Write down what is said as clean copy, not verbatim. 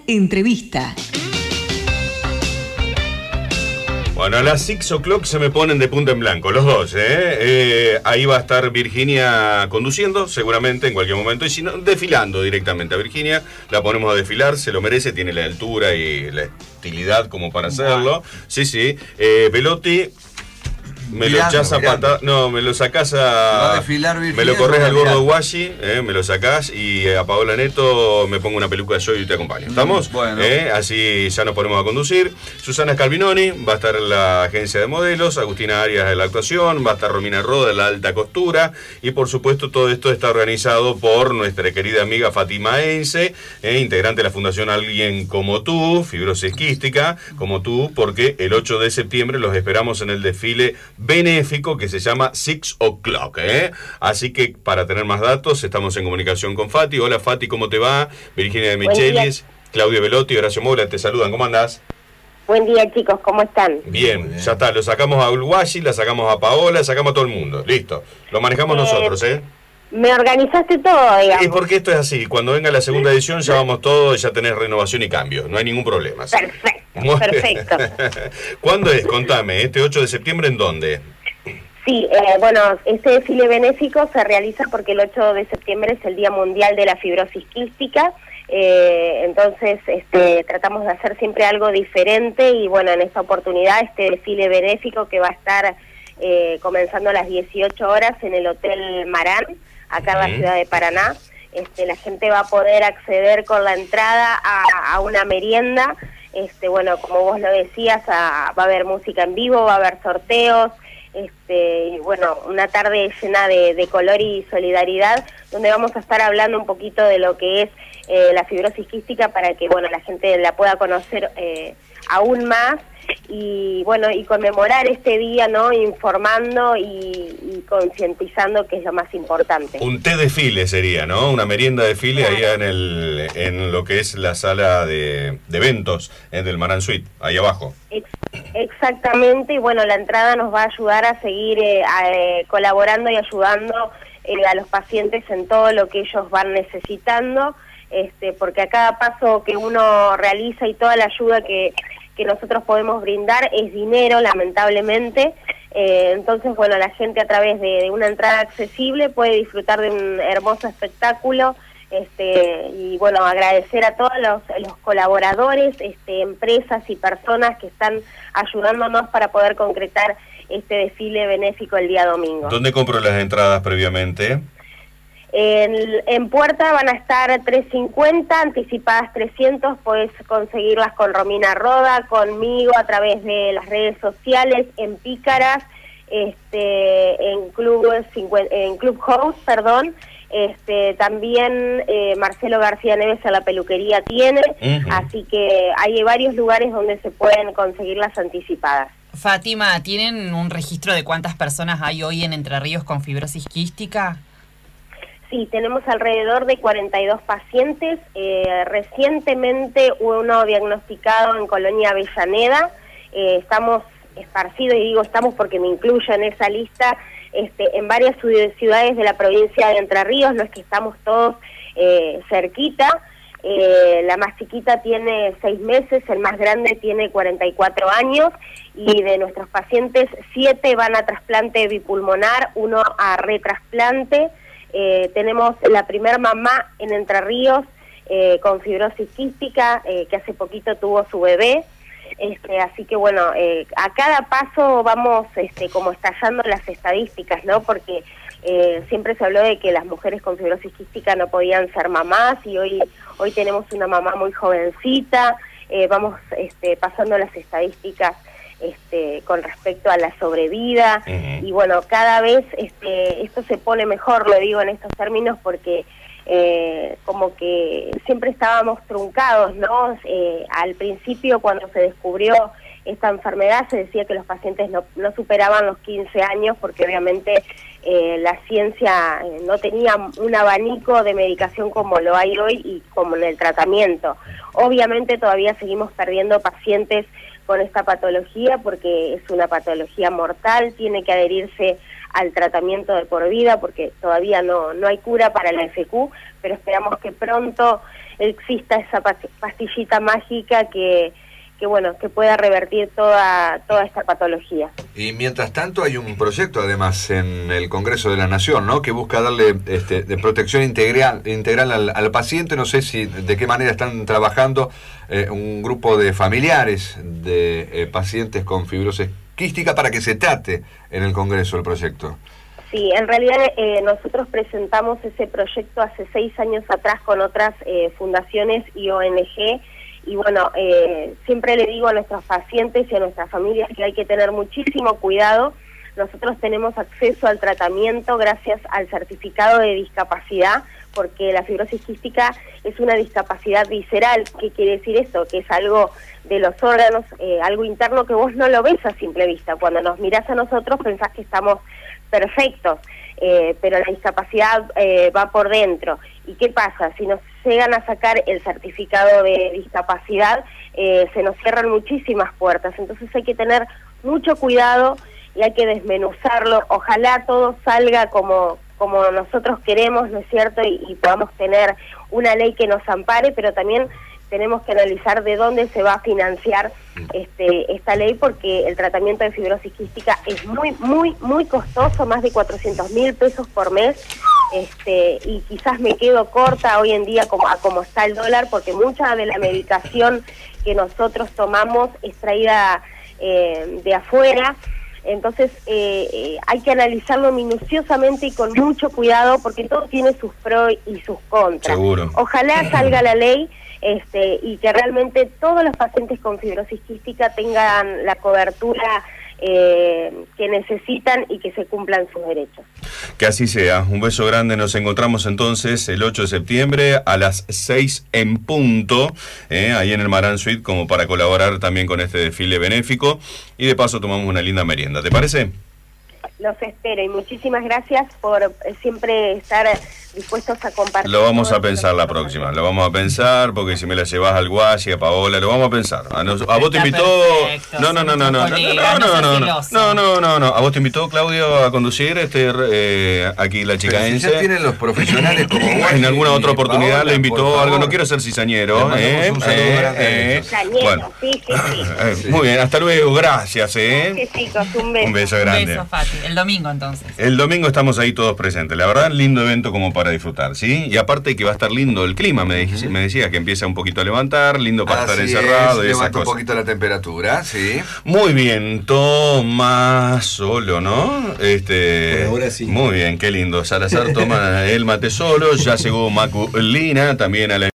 Entrevista. Bueno, a las 6 o'clock se me ponen de punta en blanco, los dos, ¿eh? Ahí va a estar Virginia conduciendo, seguramente, en cualquier momento, y si no, desfilando directamente a Virginia. La ponemos a desfilar, se lo merece, tiene la altura y la estilidad como para hacerlo. Sí, sí. Velotti... Me lo echás a patada. No, me lo sacás Va a desfilar Virginia, me lo corres al gordo Guashi, me lo sacás y a Paola Neto me pongo una peluca yo y te acompaño. ¿Estamos? Bueno. Así ya nos ponemos a conducir. Susana Scalvinoni, va a estar en la agencia de modelos, Agustina Arias de la actuación, va a estar Romina Roda de la alta costura y por supuesto todo esto está organizado por nuestra querida amiga Fátima Einse, integrante de la Fundación Alguien Como Tú, fibrosis quística, como tú, porque el 8 de septiembre los esperamos en el desfile benéfico que se llama 6 o'clock, Así que para tener más datos estamos en comunicación con Fati. Hola Fati, ¿cómo te va? Virginia de Michelis, Claudio Velotti, Horacio Moura te saludan, ¿cómo andás? Buen día chicos, ¿cómo están? Bien, ya está, lo sacamos a Uruguay, la sacamos a Paola, sacamos a todo el mundo, listo, lo manejamos nosotros, Me organizaste todo, digamos. Y porque esto es así, cuando venga la segunda edición ya vamos todo, ya tenés renovación y cambio, no hay ningún problema. ¿Sí? Perfecto. ¿Cuándo es? Contame, este 8 de septiembre, ¿en dónde? Sí, bueno, este desfile benéfico se realiza porque el 8 de septiembre es el Día Mundial de la Fibrosis Quística, entonces tratamos de hacer siempre algo diferente y bueno, en esta oportunidad este desfile benéfico que va a estar comenzando a las 18 horas en el Hotel Marán, acá en la ciudad de Paraná. La gente va a poder acceder con la entrada a una merienda. Bueno, como vos lo decías, va a haber música en vivo, va a haber sorteos, y bueno, una tarde llena de color y solidaridad, donde vamos a estar hablando un poquito de lo que es la fibrosis quística para que, bueno, la gente la pueda conocer aún más y, bueno, y conmemorar este día, ¿no? Informando y concientizando, que es lo más importante. Un té desfile sería, ¿no? Una merienda desfile allá en lo que es la sala de eventos del Marán Suite, ahí abajo. Exactamente, y bueno, la entrada nos va a ayudar a seguir colaborando y ayudando a los pacientes en todo lo que ellos van necesitando, porque a cada paso que uno realiza y toda la ayuda que nosotros podemos brindar es dinero, lamentablemente. Entonces, bueno, la gente a través de una entrada accesible puede disfrutar de un hermoso espectáculo. Y bueno, agradecer a todos los colaboradores, empresas y personas que están ayudándonos para poder concretar este desfile benéfico el día domingo. ¿Dónde compro las entradas previamente? En puerta van a estar 350, anticipadas 300, puedes conseguirlas con Romina Roda, conmigo a través de las redes sociales, en Pícaras, en Clubhouse, perdón. También Marcelo García Neves a la peluquería tiene, así que hay varios lugares donde se pueden conseguir las anticipadas. Fátima, ¿tienen un registro de cuántas personas hay hoy en Entre Ríos con fibrosis quística? Sí, tenemos alrededor de 42 pacientes, recientemente uno diagnosticado en Colonia Avellaneda, estamos esparcidos, y digo estamos porque me incluyo en esa lista, en varias ciudades de la provincia de Entre Ríos, no es que estamos todos cerquita. La más chiquita tiene 6 meses, el más grande tiene 44 años, y de nuestros pacientes 7 van a trasplante bipulmonar, 1 a retrasplante. Tenemos la primer mamá en Entre Ríos con fibrosis quística, que hace poquito tuvo su bebé. Así que bueno, a cada paso vamos como estallando las estadísticas, ¿no? Porque siempre se habló de que las mujeres con fibrosis quística no podían ser mamás, y hoy tenemos una mamá muy jovencita. Vamos pasando las estadísticas con respecto a la sobrevida, y bueno, cada vez esto se pone mejor, lo digo en estos términos porque como que siempre estábamos truncados, ¿no? Al principio, cuando se descubrió esta enfermedad, se decía que los pacientes no superaban los 15 años, porque obviamente la ciencia no tenía un abanico de medicación como lo hay hoy y como en el tratamiento. Obviamente todavía seguimos perdiendo pacientes con esta patología porque es una patología mortal, tiene que adherirse al tratamiento de por vida porque todavía no hay cura para la FQ, pero esperamos que pronto exista esa pastillita mágica que bueno, que pueda revertir toda esta patología. Y mientras tanto hay un proyecto además en el Congreso de la Nación, ¿no?, que busca darle de protección integral al paciente. No sé de qué manera están trabajando un grupo de familiares de pacientes con fibrosis quística para que se trate en el Congreso el proyecto. Sí, en realidad nosotros presentamos ese proyecto hace 6 años atrás con otras fundaciones y ONG. Y bueno, siempre le digo a nuestros pacientes y a nuestras familias que hay que tener muchísimo cuidado. Nosotros tenemos acceso al tratamiento gracias al certificado de discapacidad, porque la fibrosis quística es una discapacidad visceral. ¿Qué quiere decir esto? Que es algo de los órganos, algo interno que vos no lo ves a simple vista. Cuando nos mirás a nosotros pensás que estamos perfectos, pero la discapacidad va por dentro. ¿Y qué pasa? Si nos llegan a sacar el certificado de discapacidad, se nos cierran muchísimas puertas. Entonces hay que tener mucho cuidado y hay que desmenuzarlo. Ojalá todo salga como nosotros queremos, ¿no es cierto? Y podamos tener una ley que nos ampare, pero también tenemos que analizar de dónde se va a financiar esta ley, porque el tratamiento de fibrosis quística es muy costoso, más de 400.000 pesos por mes. Y quizás me quedo corta hoy en día como está el dólar, porque mucha de la medicación que nosotros tomamos es traída de afuera. Entonces hay que analizarlo minuciosamente y con mucho cuidado, porque todo tiene sus pros y sus contras. Seguro. Ojalá salga la ley y que realmente todos los pacientes con fibrosis quística tengan la cobertura que necesitan y que se cumplan sus derechos. Que así sea. Un beso grande. Nos encontramos entonces el 8 de septiembre a las 6 en punto, ahí en el Marán Suite, como para colaborar también con este desfile benéfico. Y de paso tomamos una linda merienda. ¿Te parece? Los espero y muchísimas gracias por siempre estar dispuestos a compartir. Lo vamos a pensar la próxima, lo vamos a pensar, porque si me la llevas al Guasi, a Paola, lo vamos a pensar. A vos te invitó... No, a vos te invitó Claudio a conducir aquí la chicaense. Si ya tienen los profesionales como Guasi, en alguna otra oportunidad Paola, le invitó algo, no quiero ser cizañero. Un saludo grande. Bueno. Sí. Muy bien, hasta luego, gracias. Sí, chicos, un beso. Un beso grande. Un beso, Fati. El domingo entonces. El domingo estamos ahí todos presentes. La verdad, lindo evento como para disfrutar, ¿sí? Y aparte que va a estar lindo el clima, me decías que empieza un poquito a levantar, lindo para estar encerrado y esas levanta un cosas. poquito la temperatura, sí. Muy bien, toma solo, ¿no? Por ahora sí. Muy bien, qué lindo. Salazar toma el mate solo, ya llegó Maculina también a la